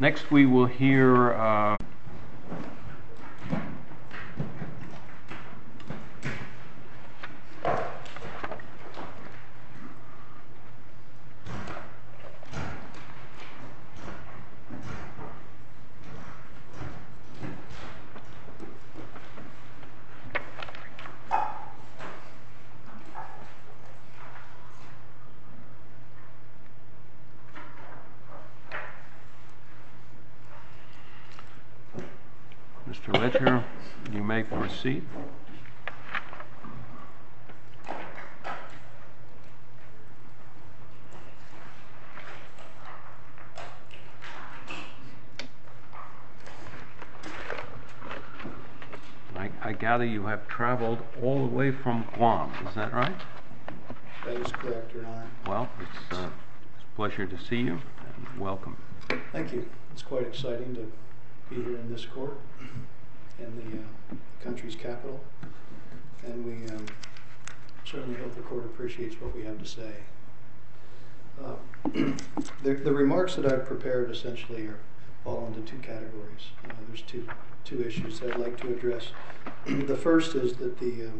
Next we will hear Mr. Ledger. You may proceed. I gather you have traveled all the way from Guam, is that right? That is correct, Your Honor. Well, it's a pleasure to see you, and welcome. Thank you. It's quite exciting to be here in this court, in the country's capital, and we certainly hope the court appreciates what we have to say. The remarks that I've prepared essentially are fall into two categories. There's two issues that I'd like to address. The first is that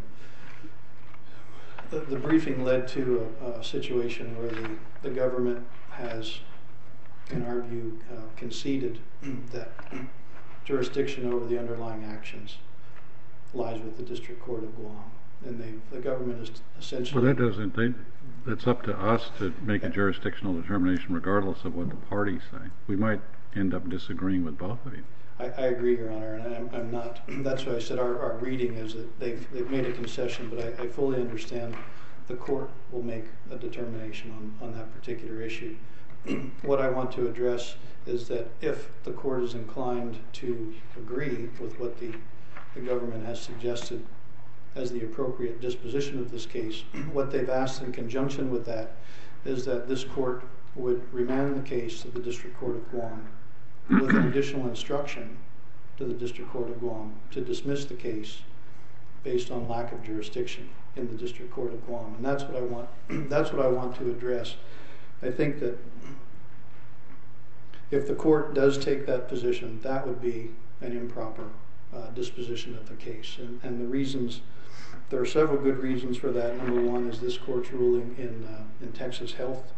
the briefing led to a situation where the government has, in our view, conceded that jurisdiction over the underlying actions lies with the District Court of Guam, and the government is essentially. Well, that's up to us to make a jurisdictional determination, regardless of what the parties say. We might end up disagreeing with both of you. I agree, Your Honor, and I'm not. That's why I said our reading is that they've made a concession, but I fully understand the court will make a determination on that particular issue. What I want to address is that if the court is inclined to agree with what the government has suggested as the appropriate disposition of this case, what they've asked in conjunction with that is that this court would remand the case to the District Court of Guam with an additional instruction to the District Court of Guam to dismiss the case based on lack of jurisdiction in the District Court of Guam, and that's what I want. That's what I want to address. I think that if the court does take that position, that would be an improper disposition of the case, and the reasons. There are several good reasons for that. Number one is this court's ruling in Texas Health,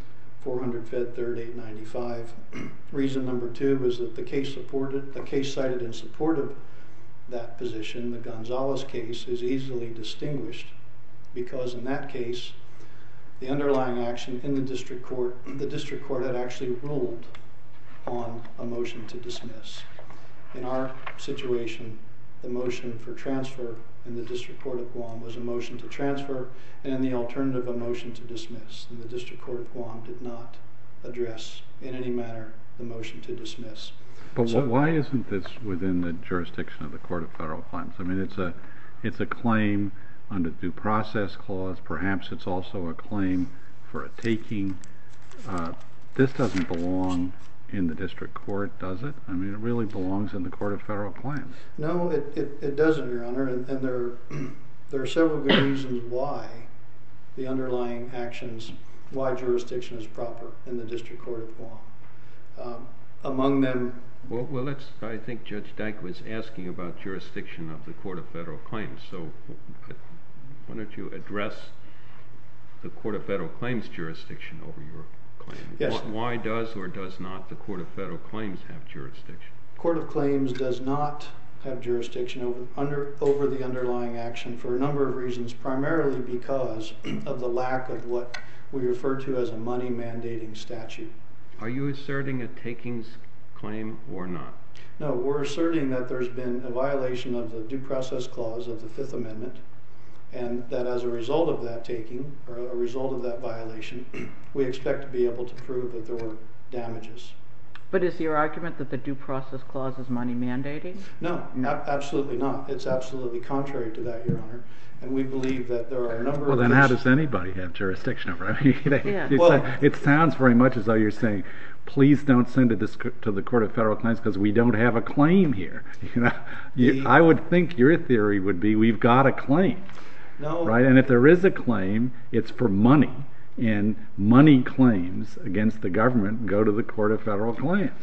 400 Fed 3rd 895. Reason number two is that the case cited in support of that position, the Gonzalez case, is easily distinguished because in that case, the underlying action in the district court had actually ruled on a motion to dismiss. In our situation, the motion for transfer in the District Court of Guam was a motion to transfer, and in the alternative, a motion to dismiss. And the District Court of Guam did not address in any manner the motion to dismiss. But why isn't this within the jurisdiction of the Court of Federal Claims? I mean, it's a claim under the Due Process Clause. Perhaps it's also a claim for a taking. This doesn't belong in the District Court, does it? I mean, it really belongs in the Court of Federal Claims. No, it doesn't, Your Honor, and there are several good reasons why the underlying actions, why jurisdiction is proper in the District Court of Guam. Among them... Well, I think Judge Dyke was asking about jurisdiction of the Court of Federal Claims, so why don't you address the Court of Federal Claims jurisdiction over your claim? Yes. Why does or does not the Court of Federal Claims have jurisdiction? Court of Claims does not have jurisdiction over the underlying action for a number of reasons, primarily because of the lack of what we refer to as a money mandating statute. Are you asserting a takings claim or not? No, we're asserting that there's been a violation of the Due Process Clause of the Fifth Amendment, and that as a result of that taking, or a result of that violation, we expect to be able to prove that there were damages. But is your argument that the Due Process Clause is money mandating? No, absolutely not. It's absolutely contrary to that, Your Honor. And we believe that there are a number of... Well, then how does anybody have jurisdiction over it? It sounds very much as though you're saying, please don't send it to the Court of Federal Claims because we don't have a claim here. I would think your theory would be we've got a claim. No. Right? And if there is a claim, it's for money. and money claims against the government go to the Court of Federal Claims.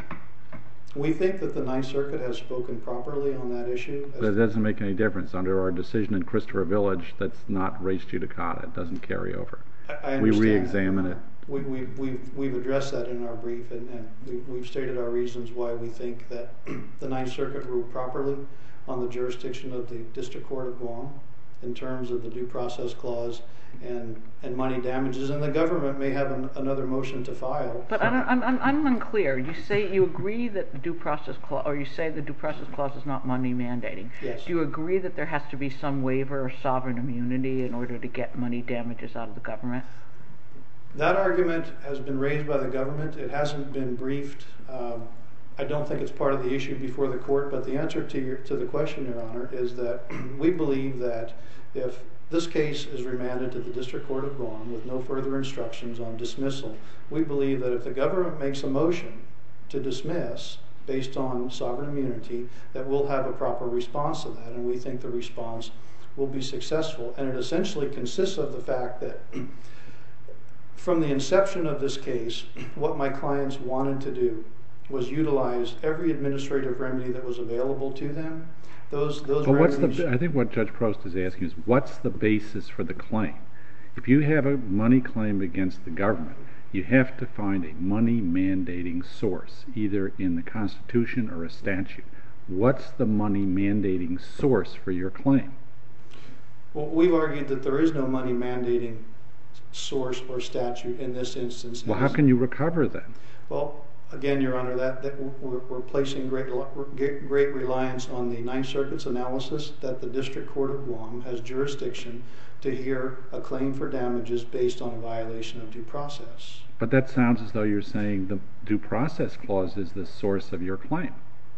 We think that the Ninth Circuit has spoken properly on that issue. But it doesn't make any difference. Under our decision in Christopher Village, that's not res judicata. It doesn't carry over. I understand. We re-examine it. We've addressed that in our brief, and we've stated our reasons why we think that the Ninth Circuit ruled properly on the jurisdiction of the District Court of Guam in terms of the due process clause and money damages, and the government may have another motion to file. But I'm unclear. You say you agree that the due process clause, or you say the due process clause is not money mandating. Yes. Do you agree that there has to be some waiver or sovereign immunity in order to get money damages out of the government? That argument has been raised by the government. It hasn't been briefed. I don't think it's part of the issue before the court, but the answer to the question, Your Honor, is that we believe that if this case is remanded to the District Court of Guam with no further instructions on dismissal, we believe that if the government makes a motion to dismiss based on sovereign immunity, that we'll have a proper response to that, and we think the response will be successful. And it essentially consists of the fact that from the inception of this case, what my clients wanted to do was utilize every administrative remedy that was available to them. Those remedies. I think what Judge Prost is asking is, what's the basis for the claim? If you have a money claim against the government, you have to find a money mandating source, either in the Constitution or a statute. What's the money mandating source for your claim? Well, we've argued that there is no money mandating source or statute in this instance. Well, how can you recover then? Well, again, Your Honor, that we're placing great reliance on the Ninth Circuit's analysis that the District Court of Guam has jurisdiction to hear a claim for damages based on a violation of due process. But that sounds as though you're saying the due process clause is the source of your claim.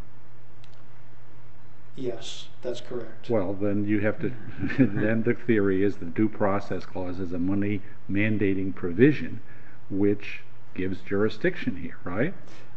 Yes, that's correct. Well, then you have to, then the theory is the due process clause is a money mandating provision which gives jurisdiction here, right?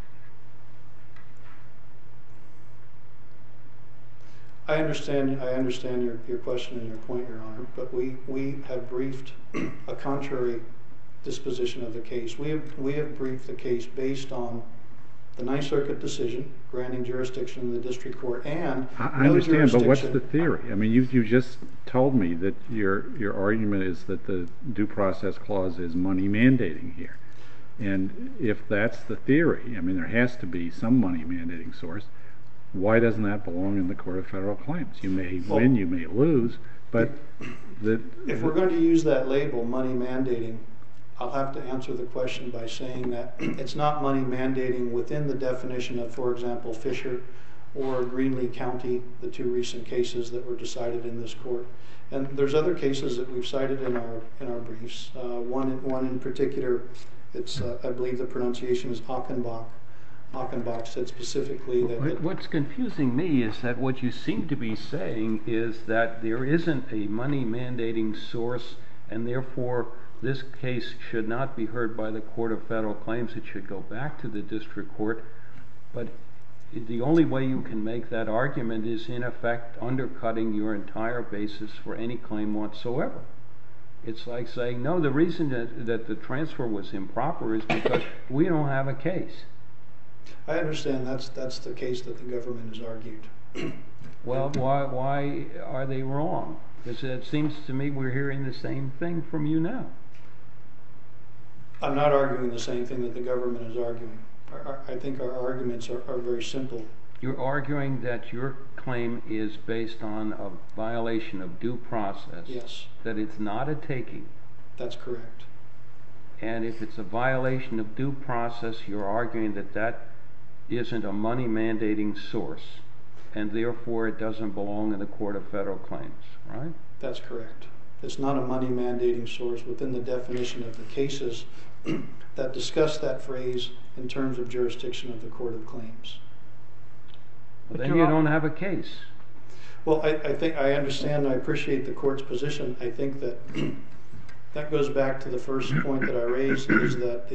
I understand your question and your point, Your Honor, but we have briefed a contrary disposition of the case. We have briefed the case based on the Ninth Circuit decision granting jurisdiction in the District Court and I understand, but what's the theory? I mean, you just told me that your argument is that the due process clause is money mandating here. And if that's the theory, I mean, there has to be some money mandating source. Why doesn't that belong in the Court of Federal Claims? You may win, you may lose, but if we're going to use that label, money mandating, I'll have to answer the question by saying that it's not money mandating within the definition of, for example, Fisher or Greenlee County, the two recent cases that were decided in this court. And there's other cases that we've cited in our briefs. One in particular, it's I believe the pronunciation is Achenbach. Achenbach said specifically that... What's confusing me is that what you seem to be saying is that there isn't a money mandating source, and therefore this case should not be heard by the Court of Federal Claims. It should go back to the District Court. But the only way you can make that argument is, in effect, undercutting your entire basis for any claim whatsoever. It's like saying, no, the reason that the transfer was improper is because we don't have a case. I understand that's the case that the government has argued. Well, why are they wrong? Because it seems to me we're hearing the same thing from you now. I'm not arguing the same thing that the government is arguing. I think our arguments are very simple. You're arguing that your claim is based on a violation of due process. Yes. That it's not a taking. That's correct. And if it's a violation of due process, you're arguing that that isn't a money mandating source, and therefore it doesn't belong in the Court of Federal Claims, right? That's correct. It's not a money mandating source within the definition of the cases that discuss that phrase in terms of jurisdiction of the Court of Claims. Well, then you don't have a case. Well, I think I understand and I appreciate the Court's position. I think that that goes back to the first point that I raised, is that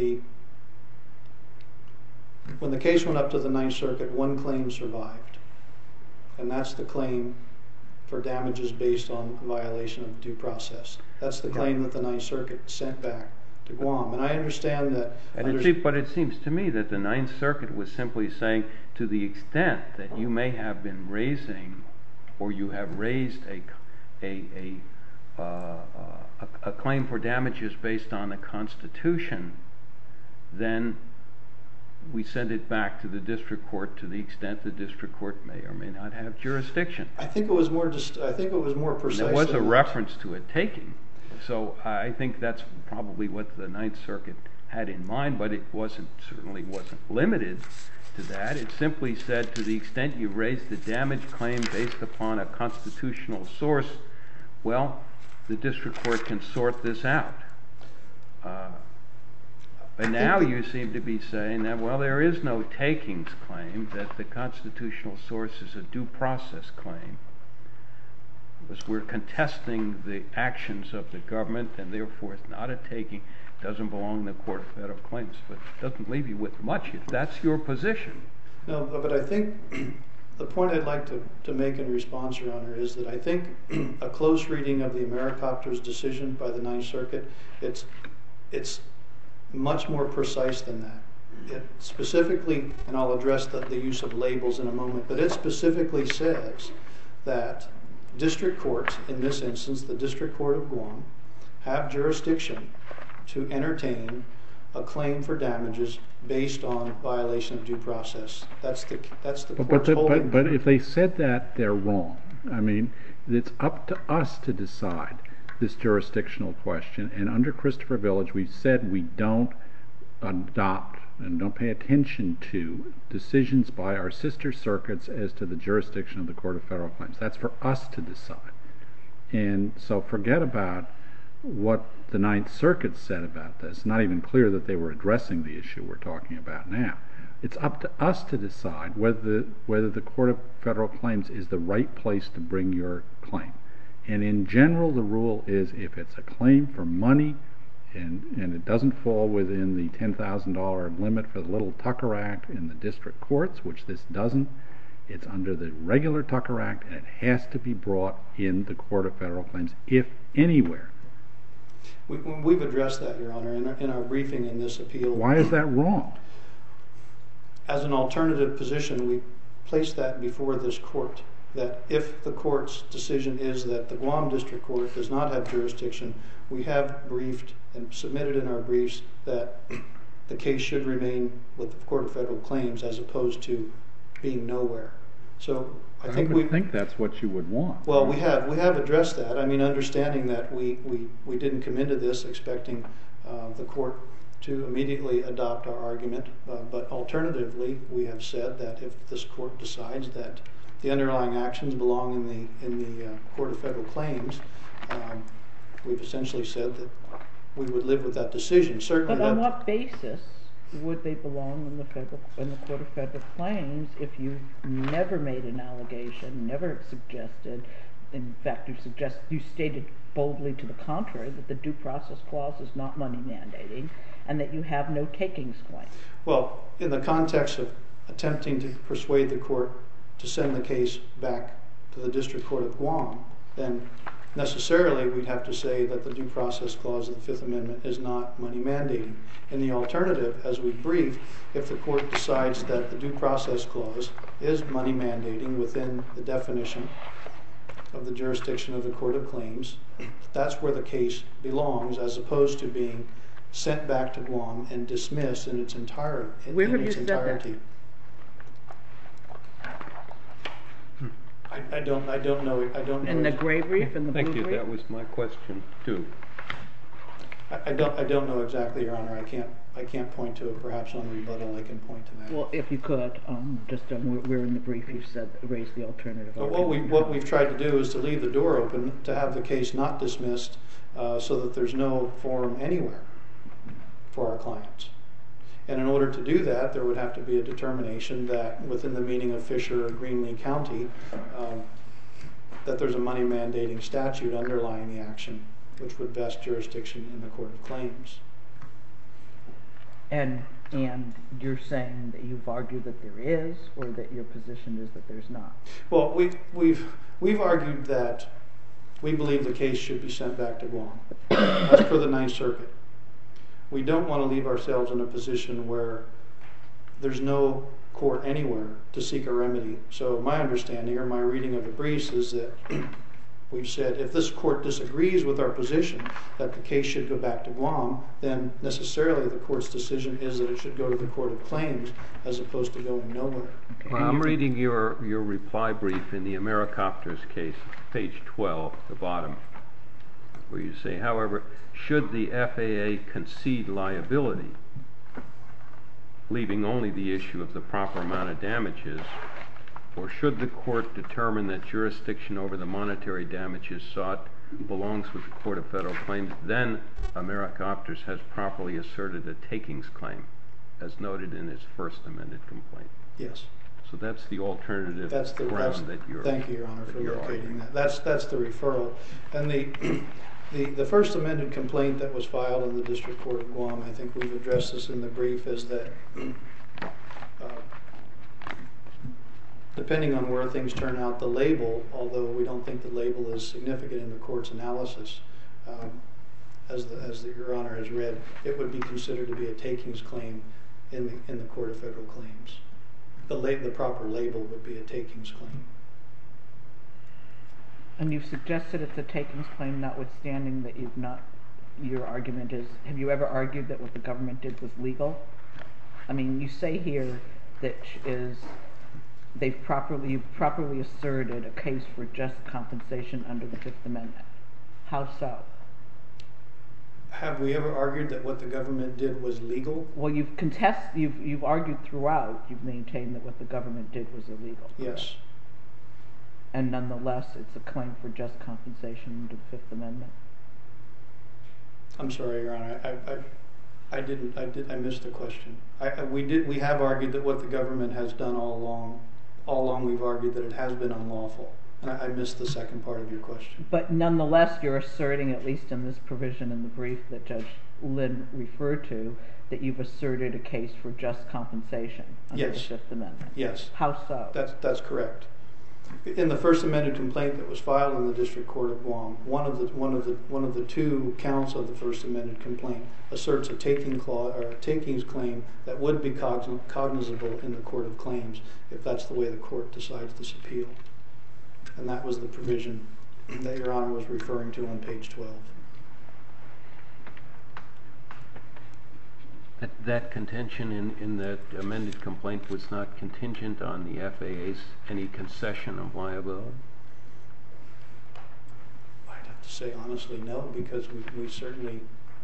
when the case went up to the Ninth Circuit, one claim survived, and that's the claim for damages based on violation of due process. That's the claim that the Ninth Circuit sent back to Guam. And I understand that... But it seems to me that the Ninth Circuit was simply saying, to the extent that you may have been raising, or you have raised a claim for damages based on the Constitution, then we send it back to the district court to the extent the district court may or may not have jurisdiction. I think it was more precise. There was a reference to a taking, so I think that's probably what the Ninth Circuit had in mind, but it certainly wasn't limited to that. It simply said, to the extent you raised the damage claim based upon a constitutional source, well, the district court can sort this out. But now you seem to be saying that, well, there is no takings claim, that the constitutional source is a due process claim, because we're contesting the actions of the government, and therefore it's not a taking, doesn't belong in the Court of Federal Claims. But it doesn't leave you with much if that's your position. No, but I think the point I'd like to make in response, Your Honor, is that I think a close reading of the Americopters decision by the Ninth Circuit, it's much more precise than that. It specifically, and I'll address the use of labels in a moment, but it specifically says that district courts, in this instance the District Court of Guam, have jurisdiction to entertain a claim for damages based on violation of due process. That's the court's holding. But if they said that, they're wrong. I mean, it's up to us to decide this jurisdictional question, and under Christopher Village we've said we don't adopt and don't pay attention to decisions by our sister circuits as to the jurisdiction of the Court of Federal Claims. That's for us to decide. And so forget about what the Ninth Circuit said about this. It's not even clear that they were addressing the issue we're talking about now. It's up to us to decide whether the Court of Federal Claims is the right place to bring your claim. And in general, the rule is if it's a claim for money and it doesn't fall within the $10,000 limit for the Little Tucker Act in the district courts, which this doesn't, it's under the regular Tucker Act, and it has to be brought in the Court of Federal Claims, if anywhere. We've addressed that, Your Honor, in our briefing in this appeal. Why is that wrong? As an alternative position, we place that before this court, that if the court's decision is that the Guam District Court does not have jurisdiction, we have briefed and submitted in our briefs that the case should remain with the Court of Federal Claims as opposed to being nowhere. So I think that's what you would want. Well, we have addressed that. I mean, understanding that we didn't come into this expecting the court to immediately adopt our argument, but alternatively, we have said that if this court decides that the underlying actions belong in the Court of Federal Claims, we've essentially said that we would live with that decision. Certainly. But on what basis would they belong in the Court of Federal Claims if you've never made an allegation, never suggested, in fact you stated boldly to the contrary that the due process clause is not money mandating and that you have no takings claim? Well, in the context of attempting to persuade the court to send the case back to the District Court of Guam, then necessarily we'd have to say that the due process clause of the Fifth Amendment is not money mandating. In the alternative, as we briefed, if the court decides that the due process clause is money mandating within the definition of the jurisdiction of the Court of Claims, that's where the case belongs, as opposed to being sent back to Guam and dismissed in its entirety. Where have you said that? I don't know. In the gray brief, in the blue brief? Thank you. That was my question too. I don't know exactly, Your Honor. I can't point to it. Perhaps on rebuttal I can point to that. Well, if you could, we're in the brief. You said raise the alternative. What we've tried to do is to leave the door open to have the case not dismissed, so that there's no forum anywhere for our clients. And in order to do that, there would have to be a determination that, within the meaning of Fisher or Greenlee County, that there's a money mandating statute underlying the action, which would vest jurisdiction in the Court of Claims. And And you're saying that you've argued that there is, or that your position is that there's not? Well, we've argued that we believe the case should be sent back to Guam, as per the Ninth Circuit. We don't want to leave ourselves in a position where there's no court anywhere to seek a remedy. So my understanding, or my reading of the briefs, is that we've said if this court disagrees with our position that the case should go back to Guam, then necessarily the court's decision is that it should go to the Court of Claims as opposed to going nowhere. Well, I'm reading your reply brief in the Americopters case, page 12, the bottom, where you say, however, should the FAA concede liability, leaving only the issue of the proper amount of damages, or should the court determine that jurisdiction over the monetary damages sought belongs with the Court of Federal Claims, then Americopters has properly asserted a takings claim, as noted in its first amended complaint. Yes. So that's the alternative ground that you're. Thank you, Your Honor, for locating that. That's the referral. And the first amended complaint that was filed in the District Court of Guam, I think we've addressed this in the brief, is that depending on where things turn out, the label, although we don't think the label is significant in the court's analysis, as Your Honor has read, it would be considered to be a takings claim in the Court of Federal Claims. The proper label would be a takings claim. And you've suggested it's a takings claim, notwithstanding that you've not. Your argument is, have you ever argued that what the government did was legal? I mean, you say here that you've properly asserted a case for just compensation under the Fifth Amendment. How so? Have we ever argued that what the government did was legal? Well, you've argued throughout. You've maintained that what the government did was illegal. Yes. And nonetheless, it's a claim for just compensation under the Fifth Amendment. I'm sorry, Your Honor. I missed the question. We have argued that what the government has done all along. All along, we've argued that it has been unlawful. And I missed the second part of your question. But nonetheless, you're asserting, at least in this provision in the brief that Judge Lynn referred to, that you've asserted a case for just compensation under the Fifth Amendment. Yes. How so? That's correct. In the first amended complaint that was filed in the District Court of Guam, one of the two counts of the first amended complaint asserts a takings claim that would be cognizable in the Court of Claims if that's the way the court decides this appeal. And that was the provision that Your Honor was referring to on page 12. That contention in that amended complaint was not contingent on the FAA's any concession of liability? I'd have to say honestly no, because we certainly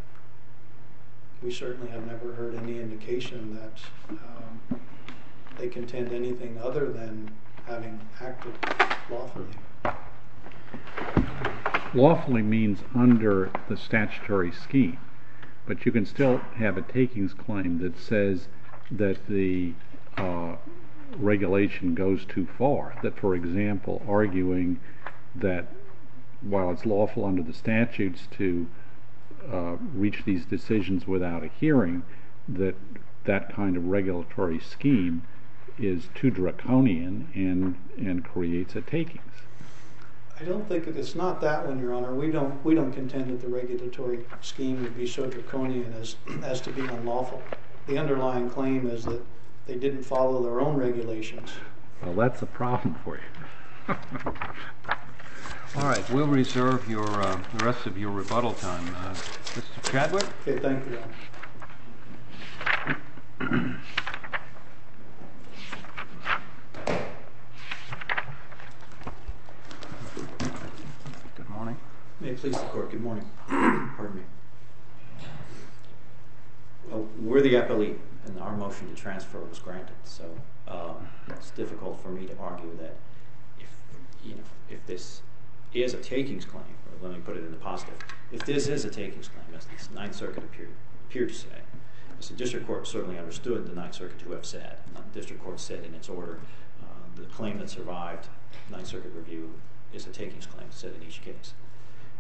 have never heard any indication that they contend anything other than having acted lawfully. Lawfully means under the statutory scheme, but you can still have a takings claim that says that the regulation goes too far. That, for example, arguing that while it's lawful under the statutes to reach these decisions without a hearing, that kind of regulatory scheme is too draconian and creates a takings. I don't think it's not that one, Your Honor. We don't contend that the regulatory scheme would be so draconian as to be unlawful. The underlying claim is that they didn't follow their own regulations. Well, that's a problem for you. All right, we'll reserve the rest of your rebuttal time. Mr. Chadwick? Okay, thank you, Your Honor. Good morning. May it please the Court, good morning. Pardon me. Well, we're the appellee, and our motion to transfer was granted, so it's difficult for me to argue that if this is a takings claim, or let me put it in the positive, if this is a takings claim, as the Ninth Circuit appeared to say, as the District Court certainly understood the Ninth Circuit to have said, and the District Court said in its order, the claim that survived Ninth Circuit review is a takings claim, said in each case,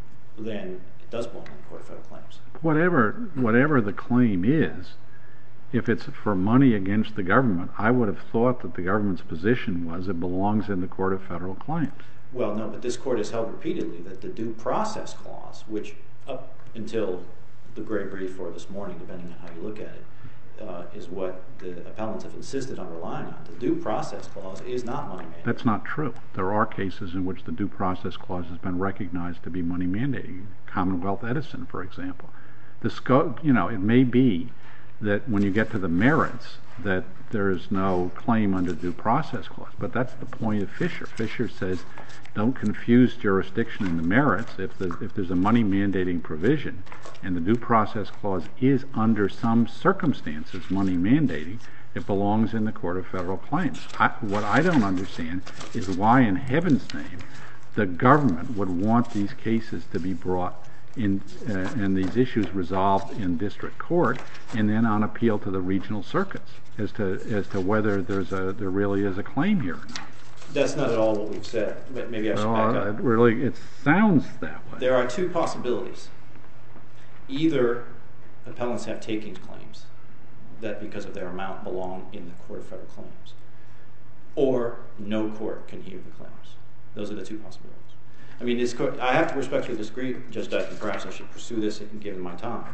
then it does belong in the Court of Federal Claims. Whatever the claim is, if it's for money against the government, I would have thought that the government's position was it belongs in the Court of Federal Claims. Well, no, but this court has held repeatedly that the due process clause, which up until the gray brief or this morning, depending on how you look at it, is what the appellants have insisted on relying on. The due process clause is not money mandating. That's not true. There are cases in which the due process clause has been recognized to be money mandating. Commonwealth Edison, for example. The scope, it may be that when you get to the merits that there is no claim under the due process clause, but that's the point of Fisher. Fisher says don't confuse jurisdiction in the merits. If there's a money mandating provision and the due process clause is under some circumstances money mandating, it belongs in the Court of Federal Claims. What I don't understand is why in heaven's name the government would want these cases to be brought in and these issues resolved in district court and then on appeal to the regional circuits as to whether there really is a claim here or not. That's not at all what we've said. Maybe I should back up. It sounds that way. There are two possibilities. Either appellants have takings claims that because of their amount belong in the Court of Federal Claims, or no court can hear the claims. Those are the two possibilities. I mean, this court, I have to respectfully disagree, Judge Dyke, perhaps I should pursue this given my time.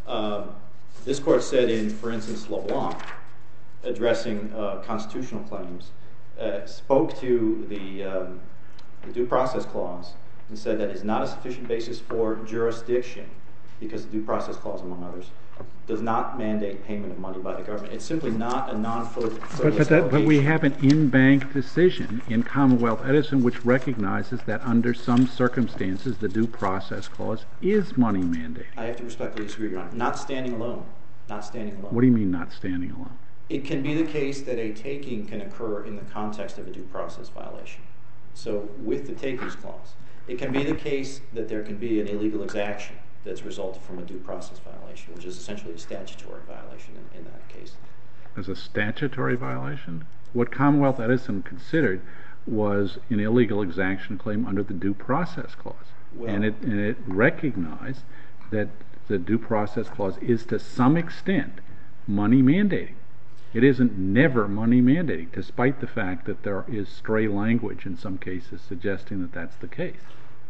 This court said in, for instance, LeBlanc, addressing constitutional claims, spoke to the due process clause and said that is not a sufficient basis for jurisdiction because the due process clause, among others, does not mandate payment of money by the government. It's simply not a non-frivolous allegation. But we have an in-bank decision in Commonwealth Edison which recognizes that under some circumstances the due process clause is money mandating. I have to respectfully disagree, Your Honor. Not standing alone. Not standing alone. What do you mean not standing alone? It can be the case that a taking can occur in the context of a due process violation. So with the takings clause, it can be the case that there can be an illegal exaction that's resulted from a due process violation, which is essentially a statutory violation in that case. As a statutory violation? What Commonwealth Edison considered was an illegal exaction claim under the due process clause. Well, and it recognized that the due process clause is to some extent money mandating. It isn't never money mandating, despite the fact that there is stray language in some cases suggesting that that's the case.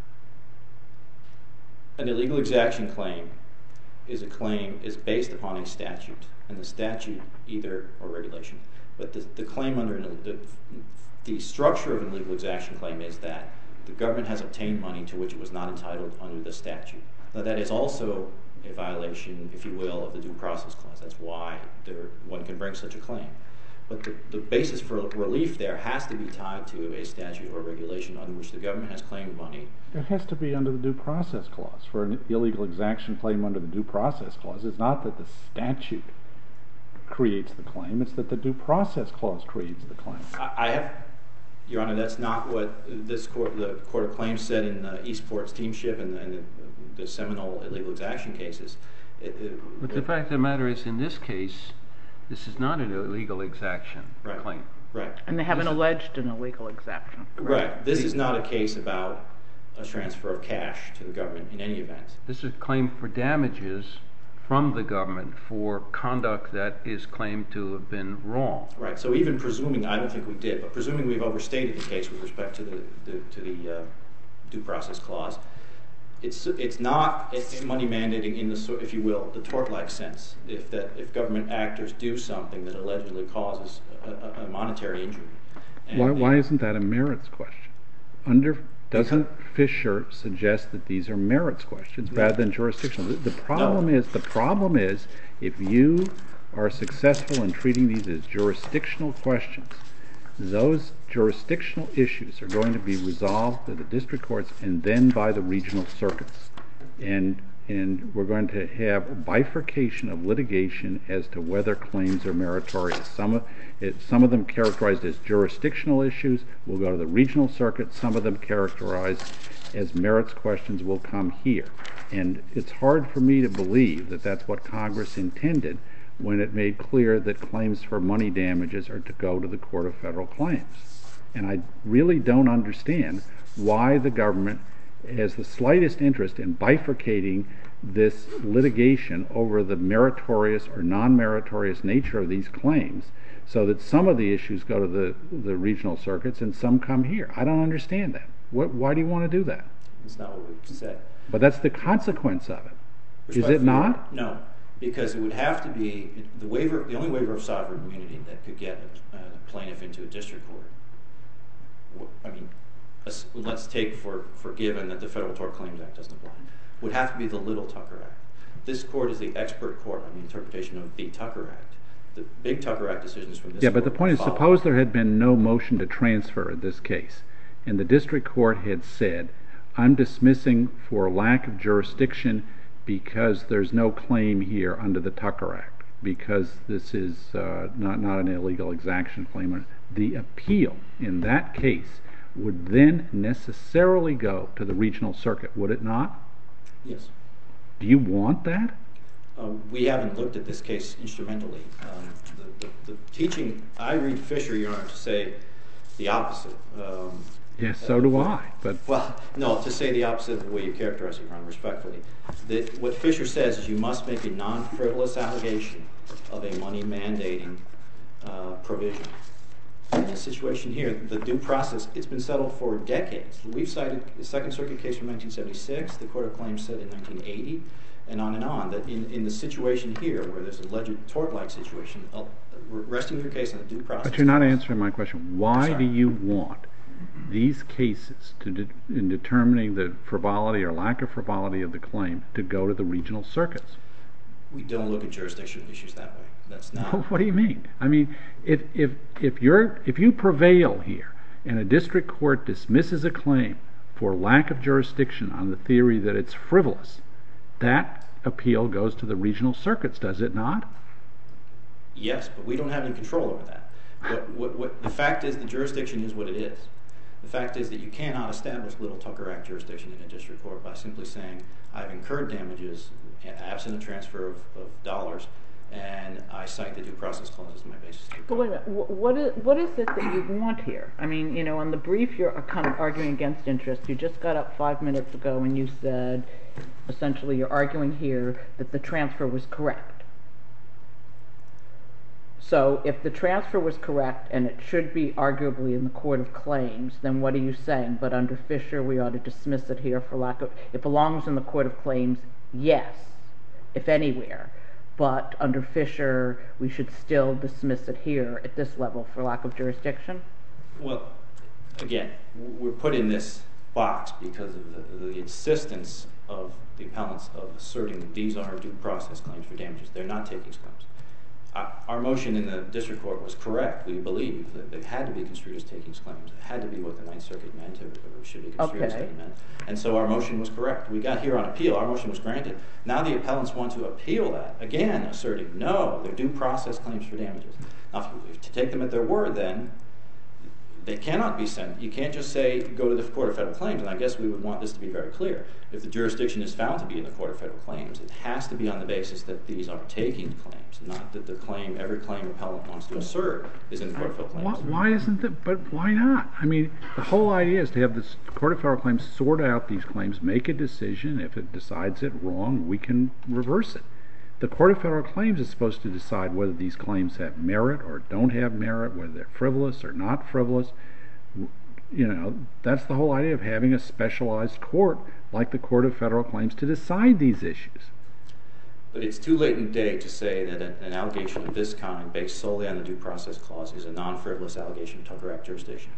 An illegal exaction claim is based upon a statute, and the statute or regulation. But the claim under the structure of an illegal exaction claim is that the government has obtained money to which it was not entitled under the statute. Now that is also a violation, if you will, of the due process clause. That's why one can bring such a claim. But the basis for relief there has to be tied to a statute or regulation under which the government has claimed money. It has to be under the due process clause. For an illegal exaction claim under the due process clause, it's not that the statute creates the claim, it's that the due process clause creates the claim. Your Honor, that's not what the Court of Claims said in the Eastport Steamship and the seminal illegal exaction cases. But the fact of the matter is, in this case, this is not an illegal exaction claim. Right. And they haven't alleged an illegal exaction. Right. This is not a case about a transfer of cash to the government in any event. This is a claim for damages from the government for conduct that is claimed to have been wrong. Right. So even presuming, I don't think we did, but presuming we've overstated the case with respect to the due process clause, it's not money mandating in the, if you will, the tort-like sense. If government actors do something that allegedly causes a monetary injury. Why isn't that a merits question? Doesn't Fisher suggest that these are merits questions rather than jurisdictional? The problem is if you are successful in treating these as jurisdictional questions, those jurisdictional issues are going to be resolved by the district courts and then by the regional circuits. And we're going to have a bifurcation of litigation as to whether claims are meritorious. Some of them characterized as jurisdictional issues will go to the regional circuit. Some of them characterized as merits questions will come here. And it's hard for me to believe that that's what Congress intended when it made clear that claims for money damages are to go to the Court of Federal Claims. And I really don't understand why the government has the slightest interest in bifurcating this litigation over the meritorious or non-meritorious nature of these claims so that some of the issues go to the regional circuits and some come here. I don't understand that. Why do you want to do that? It's not what we said. But that's the consequence of it. Is it not? No, because it would have to be the only waiver of sovereign immunity that could get a plaintiff into a district court. I mean, let's take for given that the Federal Tort Claims Act doesn't apply. Would have to be the Little Tucker Act. This court is the expert court on the interpretation of the Tucker Act. The big Tucker Act decisions from this court. Yeah, but the point is, suppose there had been no motion to transfer in this case, and the district court had said, I'm dismissing for lack of jurisdiction because there's no claim here under the Tucker Act, because this is not an illegal exaction claim. The appeal in that case would then necessarily go to the regional circuit, would it not? Yes. Do you want that? We haven't looked at this case instrumentally. The teaching, I read Fisher, Your Honor, to say the opposite. Yes, so do I. But well, no, to say the opposite of the way you characterize it, Your Honor, respectfully. What Fisher says is you must make a non-frivolous allegation of a money-mandating provision. In the situation here, the due process, it's been settled for decades. We've cited the Second Circuit case from 1976, the Court of Claims said in 1980, and on, that in the situation here, where there's an alleged tort-like situation, resting your case on the due process. But you're not answering my question. Why do you want these cases, in determining the frivolity or lack of frivolity of the claim, to go to the regional circuits? We don't look at jurisdictional issues that way. That's not. What do you mean? I mean, if you prevail here, and a district court dismisses a claim for lack of jurisdiction on the theory that it's frivolous, that appeal goes to the regional circuits, does it not? Yes, but we don't have any control over that. The fact is the jurisdiction is what it is. The fact is that you cannot establish Little Tucker Act jurisdiction in a district court by simply saying, I've incurred damages absent a transfer of dollars, and I cite the due process clause as my basis. But wait a minute, what is it that you want here? I mean, you know, on the brief you're kind of arguing against interest. You just got up 5 minutes ago and you said, essentially you're arguing here that the transfer was correct. So if the transfer was correct and it should be arguably in the Court of Claims, then what are you saying? But under Fisher we ought to dismiss it here for lack of, it belongs in the Court of Claims, yes, if anywhere. But under Fisher we should still dismiss it here at this level for lack of jurisdiction? Well, again, we're put in this box because of the insistence of the appellants of asserting that these are due process claims for damages. They're not takings claims. Our motion in the district court was correct. We believe that they had to be construed as takings claims. It had to be what the Ninth Circuit meant, or should be construed as they meant. And so our motion was correct. We got here on appeal. Our motion was granted. Now the appellants want to appeal that, again asserting, no, they're due process claims for damages. Now, to take them at their word, then, they cannot be sent. You can't just say, go to the Court of Federal Claims, and I guess we would want this to be very clear. If the jurisdiction is found to be in the Court of Federal Claims, it has to be on the basis that these are taking claims, not that the claim, every claim appellant wants to assert is in the Court of Federal Claims. Why isn't it? But why not? I mean, the whole idea is to have this Court of Federal Claims sort out these claims, make a decision. If it decides it wrong, we can reverse it. The Court of Federal Claims is supposed to decide whether these claims have merit or don't have merit, whether they're frivolous or not frivolous. You know, that's the whole idea of having a specialized court like the Court of Federal Claims to decide these issues. But it's too late in the day to say that an allegation of this kind, based solely on the due process clause, is a non-frivolous allegation of Tucker Act jurisdiction.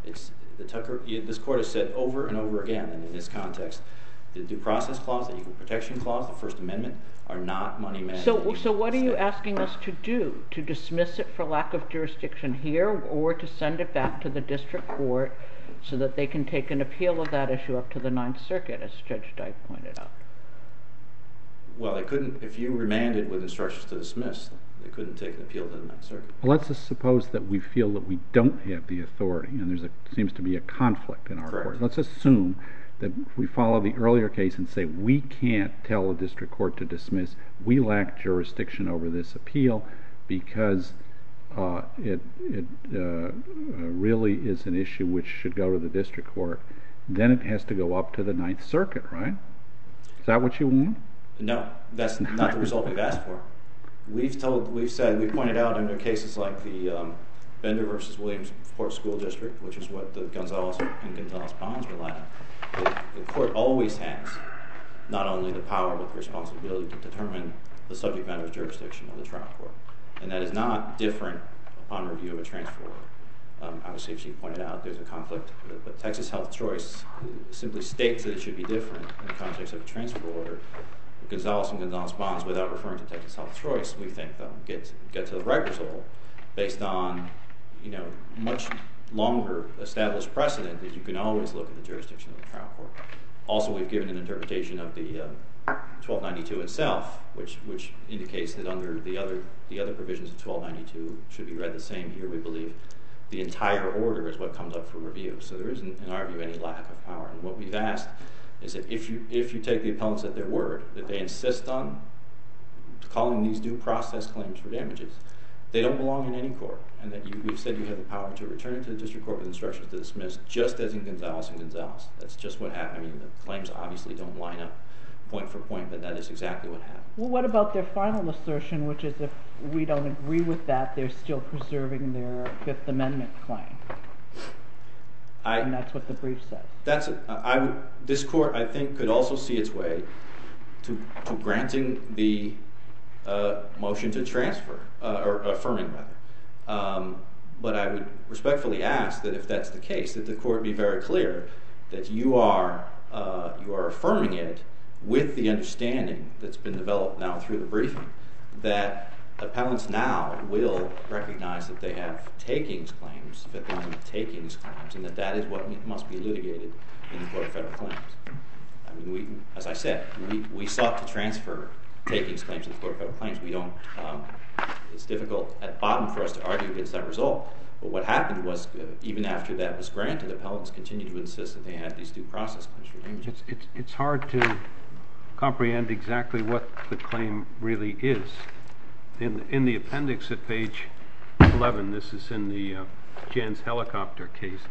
This court has said over and over again, and in this context, the due process clause, the equal protection clause, the First Amendment, are not money mandating. So what are you asking us to do? To dismiss it for lack of jurisdiction here, or to send it back to the district court so that they can take an appeal of that issue up to the Ninth Circuit, as Judge Dyke pointed out? Well, they couldn't, if you remanded with instructions to dismiss, they couldn't take an appeal to the Ninth Circuit. Well, let's just suppose that we feel that we don't have the authority, and seems to be a conflict in our court. Let's assume that we follow the earlier case and say we can't tell a district court to dismiss, we lack jurisdiction over this appeal because it really is an issue which should go to the district court. Then it has to go up to the Ninth Circuit, right? Is that what you want? No, that's not the result we've asked for. We've pointed out under cases like the Bender versus Williamsport School District, which is what the Gonzales and Gonzales-Bonds rely on. The court always has not only the power but the responsibility to determine the subject matter of jurisdiction of the trial court, and that is not different upon review of a transfer order. Obviously, as she pointed out, there's a conflict, but Texas Health Choice simply states that it should be different in the context of a transfer order. Gonzales and Gonzales-Bonds, without referring to Texas Health Choice, we think they'll get to the right result based on much longer established precedent that you can always look at the jurisdiction of the trial court. Also, we've given an interpretation of the 1292 itself, which indicates that under the other provisions of 1292 should be read the same here, we believe. The entire order is what comes up for review. So there isn't, in our view, any lack of power. And what we've asked is that if you take the appellants at their word, that they insist on calling these due process claims for damages, they don't belong in any court, and that we've said you have the power to return it to the district court with instructions to dismiss, just as in Gonzales and Gonzales. That's just what happened. I mean, the claims obviously don't line up point for point, but that is exactly what happened. Well, what about their final assertion, which is if we don't agree with that, they're still preserving their Fifth Amendment claim? And that's what the brief says. This court, I think, could also see its way to granting the motion to transfer, or affirming rather. But I would respectfully ask that if that's the case, that the court be very clear that you are affirming it with the understanding that's been developed now through the briefing, that appellants now will recognize that they have takings claims, Fifth Amendment takings claims, and that is what must be litigated in the Court of Federal Claims. I mean, as I said, we sought to transfer takings claims to the Court of Federal Claims. We don't. It's difficult at bottom for us to argue against that result. But what happened was, even after that was granted, appellants continued to insist that they had these due process claims for damages. It's hard to comprehend exactly what the claim really is. In the appendix at page 11, this is in the Jan's helicopter case.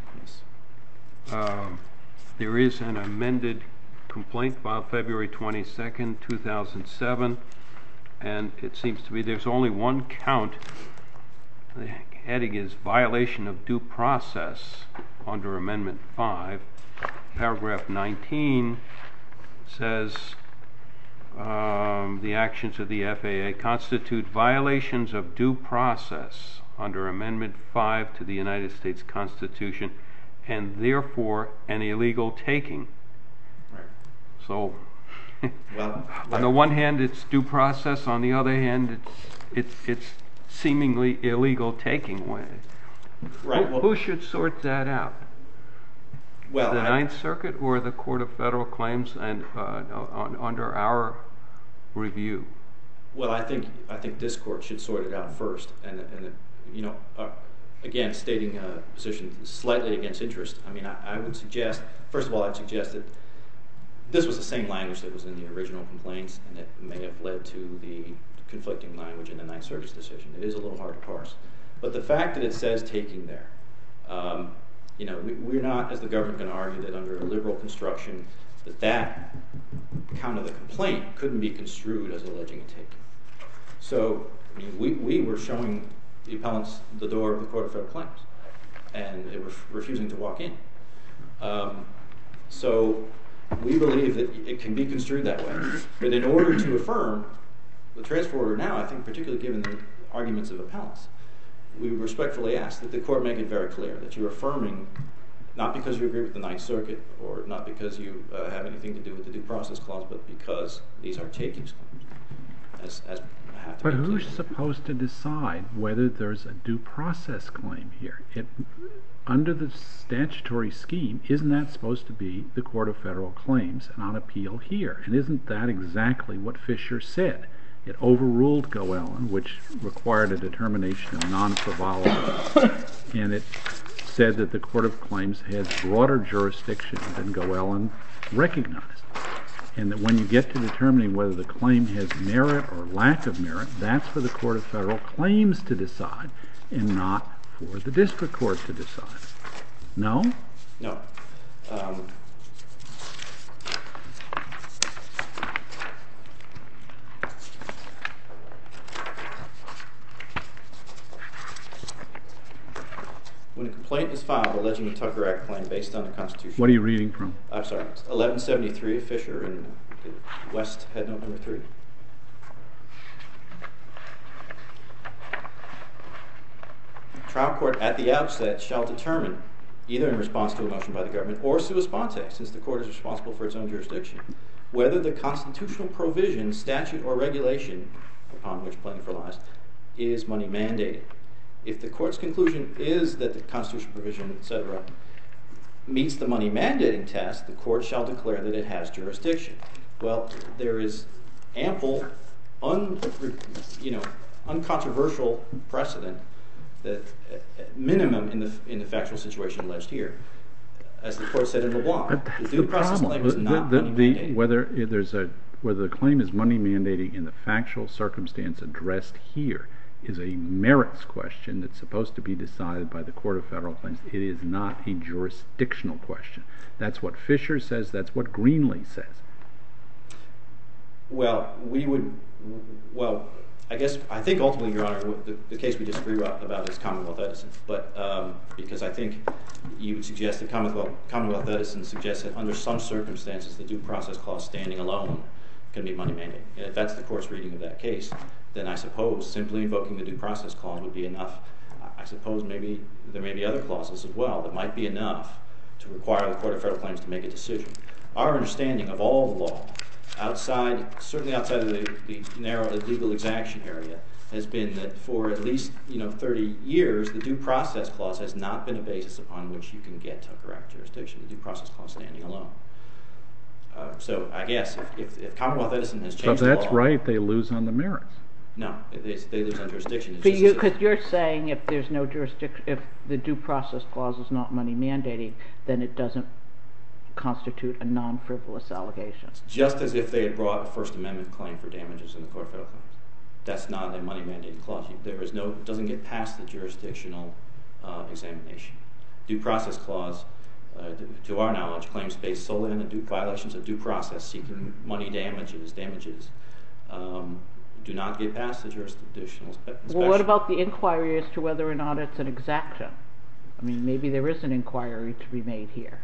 Yes. There is an amended complaint filed February 22nd, 2007, and it seems to be there's only one count. The heading is violation of due process under Amendment 5. Paragraph 19 says the actions of the FAA constitute violations of due process under Amendment 5 to the United States Constitution, and therefore an illegal taking. Right. So, on the one hand, it's due process. On the other hand, it's seemingly illegal taking. Right. Who should sort that out? Well, the Ninth Circuit or the Court of Federal Claims, and under our review? Well, I think this court should sort it out first, and again, stating a position slightly against interest. I mean, I would suggest, first of all, I'd suggest that this was the same language that was in the original complaints, and it may have led to the conflicting language in the Ninth Circuit's decision. It is a little hard to parse, but the fact that it says taking there, we're not, as the government, going to argue that under a liberal construction that count of the complaint couldn't be construed as alleging a taking. So, I mean, we were showing the appellants the door of the Court of Federal Claims, and they were refusing to walk in. So we believe that it can be construed that way. But in order to affirm the transfer order now, I think particularly given the arguments of appellants, we respectfully ask that the court make it very clear that you're affirming not because you agree with the Ninth Circuit or not because you have anything to do with the due process clause, but because these are takings claims. But who's supposed to decide whether there's a due process claim here? Under the statutory scheme, isn't that supposed to be the Court of Federal Claims and on appeal here? And isn't that exactly what Fisher said? It overruled Goellen, which required a determination of non-frivolity, and it said that the Court of Claims has broader jurisdiction than Goellen recognized, and that when you get to determining whether the claim has merit or lack of merit, that's for the Court of Federal Claims to decide and not for the district court to decide. No? No. when a complaint is filed alleging a Tucker Act claim based on the Constitution. What are you reading from? I'm sorry, 1173 of Fisher in West Headnote number 3. Trial court at the outset shall determine, either in response to a motion by the government or sua sponte, since the court is responsible for its own jurisdiction, whether the constitutional provision, statute, or regulation upon which plaintiff relies is money mandated. If the court's conclusion is that the constitutional provision, etc., meets the money mandating test, the court shall declare that it has jurisdiction. Well, there is ample, uncontroversial precedent that, at minimum, in the factual situation alleged here, as the court said in LeBlanc, the due process claim is not money mandating. Whether the claim is money mandating in the factual circumstance addressed here is a merits question that's supposed to be decided by the Court of Federal Claims. It is not a jurisdictional question. That's what Fisher says. That's what Greenlee says. Well, I think ultimately, Your Honor, the case we disagree about is Commonwealth Edison. But because I think you would suggest that Commonwealth Edison suggests that under some circumstances the due process clause standing alone can be money mandating. And if that's the court's reading of that case, then I suppose simply invoking the due process clause would be enough. I suppose maybe there may be other clauses as well that might be enough to require the Court of Federal Claims to make a decision. Our understanding of all the law, certainly outside of the narrow legal exaction area, has been that for at least 30 years, the due process clause has not been a basis upon which you can get Tucker Act jurisdiction, the due process clause standing alone. So I guess if Commonwealth Edison has changed the law... So that's right, they lose on the merits. No, they lose on jurisdiction. Because you're saying if there's no jurisdiction, if the due process clause is not money mandating, then it doesn't constitute a non-frivolous allegation. It's just as if they had brought a First Amendment claim for damages in the Court of Federal Claims. That's not a money mandating clause. It doesn't get past the jurisdictional examination. Due process clause, to our knowledge, claims based solely on the violations of due process seeking money damages, do not get past the jurisdictional inspection. Well, what about the inquiry as to whether or not it's an exaction? I mean, maybe there is an inquiry to be made here.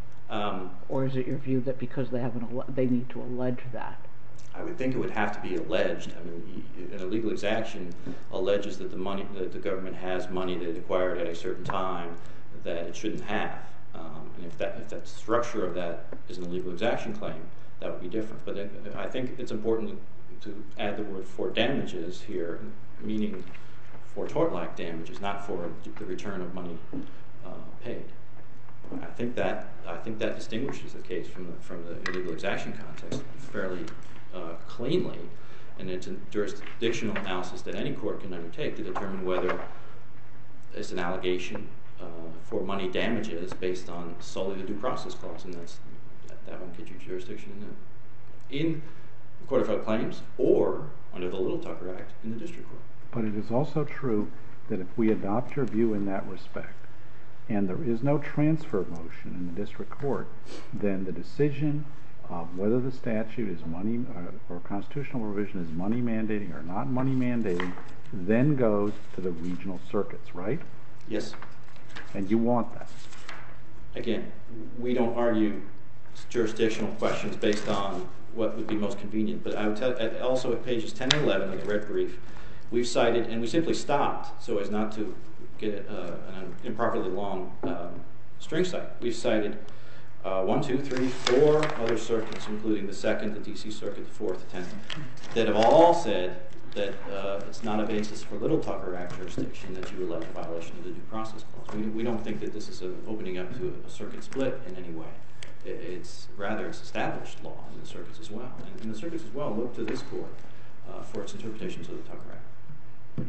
Or is it your view that because they need to allege that? I would think it would have to be alleged. I mean, an illegal exaction alleges that the government has money that it acquired at a certain time that it shouldn't have. And if that structure of that is an illegal exaction claim, that would be different. But I think it's important to add the word for damages here, meaning for tort-like damages, not for the return of money paid. I think that distinguishes the case from the illegal exaction context fairly cleanly, and it's a jurisdictional analysis that any court can undertake to determine whether it's an allegation for money damages based on solely the due process clause, and that won't get you jurisdiction in the Court of Federal Claims or under the Little Tucker Act in the District Court. But it is also true that if we adopt your view in that respect, and there is no transfer motion in the District Court, then the decision of whether the statute is money or constitutional provision is money mandating or not money mandating then goes to the regional circuits, right? Yes. And you want that? Again, we don't argue jurisdictional questions based on what would be most convenient, but I would tell also at pages 10 and 11 of the red brief, we've cited, and we simply stopped so as not to get an improperly long string cite. We've cited 1, 2, 3, 4 other circuits, including the 2nd, the DC Circuit, the 4th, the 10th, that have all said that it's not a basis for Little Tucker Act jurisdiction that you allege a violation of the due process clause. We don't think that this is opening up to a circuit split in any way. It's established law in the circuits as well. And the circuits as well look to this court for its interpretations of the Tucker Act.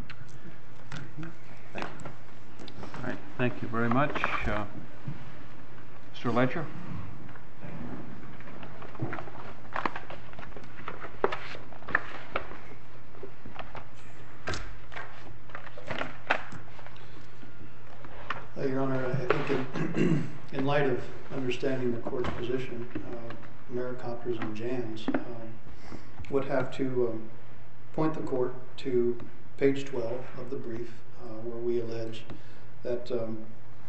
Thank you. All right, thank you very much. Mr. Ledger? Your Honor, I think in light of understanding the court's position, Americopters and Jans would have to point the court to page 12 of the brief where we allege that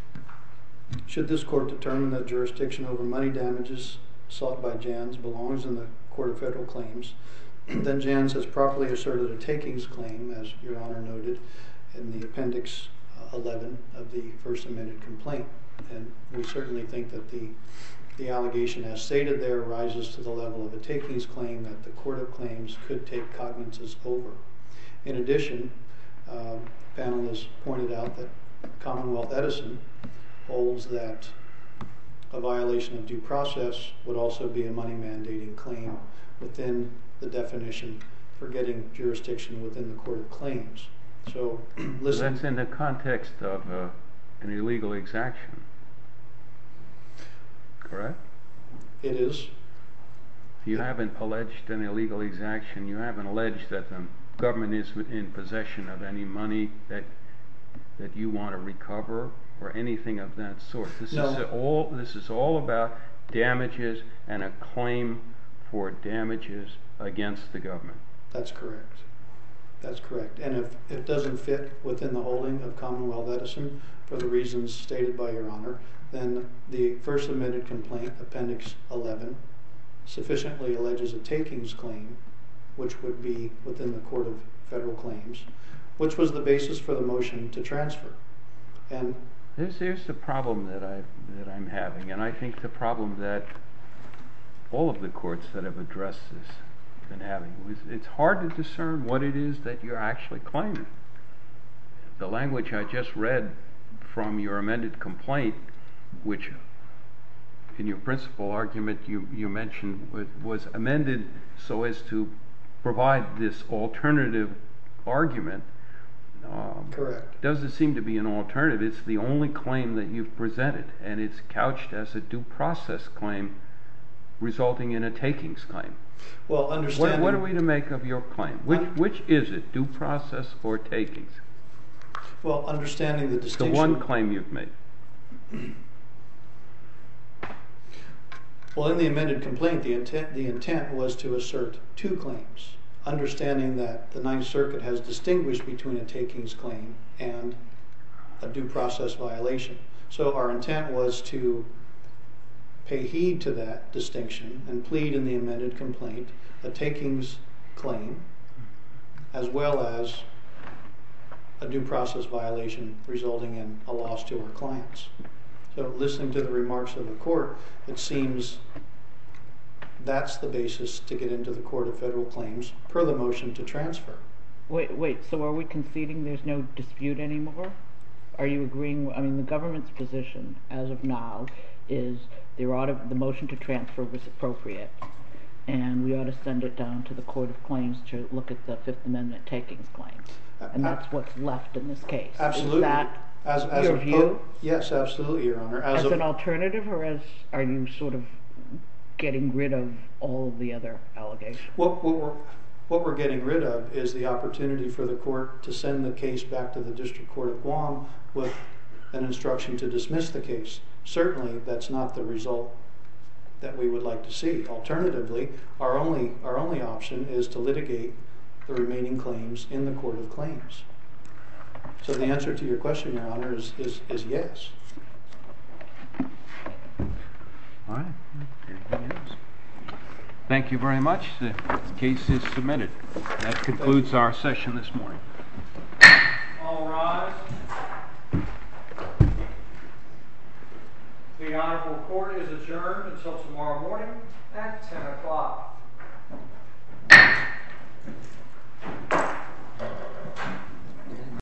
Should this court determine that jurisdiction over money damages sought by Jans belongs in the Court of Federal Claims, then Jans has properly asserted a takings claim, as Your Honor noted, in the Appendix 11 of the first amended complaint. And we certainly think that the allegation as stated there rises to the level of a takings claim that the Court of Claims could take cognizance over. In addition, the panel has pointed out that Commonwealth Edison holds that a violation of due process would also be a money mandating claim within the definition for getting jurisdiction within the Court of Claims. So, listen. That's in the context of an illegal exaction, correct? It is. You haven't alleged an illegal exaction. You haven't alleged that the government is in possession of any money that you want to recover or anything of that sort. This is all about damages and a claim for damages against the government. That's correct. That's correct. And if it doesn't fit within the holding of Commonwealth Edison for the reasons stated by Your Honor, then the first amended complaint, Appendix 11, sufficiently alleges a takings claim, which would be within the Court of Federal Claims, which was the basis for the motion to transfer. And here's the problem that I'm having, and I think the problem that all of the courts that have addressed this have been having. It's hard to discern what it is that you're actually claiming. The language I just read from your amended complaint, which in your principal argument you mentioned was amended so as to provide this alternative argument. correct. Doesn't seem to be an alternative. It's the only claim that you've presented, and it's couched as a due process claim resulting in a takings claim. Well, understanding... What are we to make of your claim? Which is it, due process or takings? Well, understanding the distinction... The one claim you've made. Well, in the amended complaint, the intent was to assert two claims, understanding that the Ninth Circuit has distinguished between a takings claim and a due process violation. So our intent was to pay heed to that distinction and plead in the amended complaint a takings claim as well as a due process violation resulting in a loss to our clients. So listening to the remarks of the court, it seems that's the basis to get into the Court of Federal Claims per the motion to transfer. Wait, so are we conceding there's no dispute anymore? Are you agreeing, I mean, the government's position as of now is the motion to transfer was appropriate, and we ought to send it down to the Court of Claims to look at the Fifth Amendment takings claim. And that's what's left in this case. Absolutely. Is that as your view? Yes, absolutely, Your Honor. As an alternative, or are you sort of getting rid of all of the other allegations? What we're getting rid of is the opportunity for the court to send the case back to the District Court of Guam with an instruction to dismiss the case. Certainly, that's not the result that we would like to see. Alternatively, our only option is to litigate the remaining claims in the Court of Claims. So the answer to your question, Your Honor, is yes. All right. Anything else? Thank you very much. The case is submitted. That concludes our session this morning. All rise. The Honorable Court is adjourned until tomorrow morning at 10 o'clock.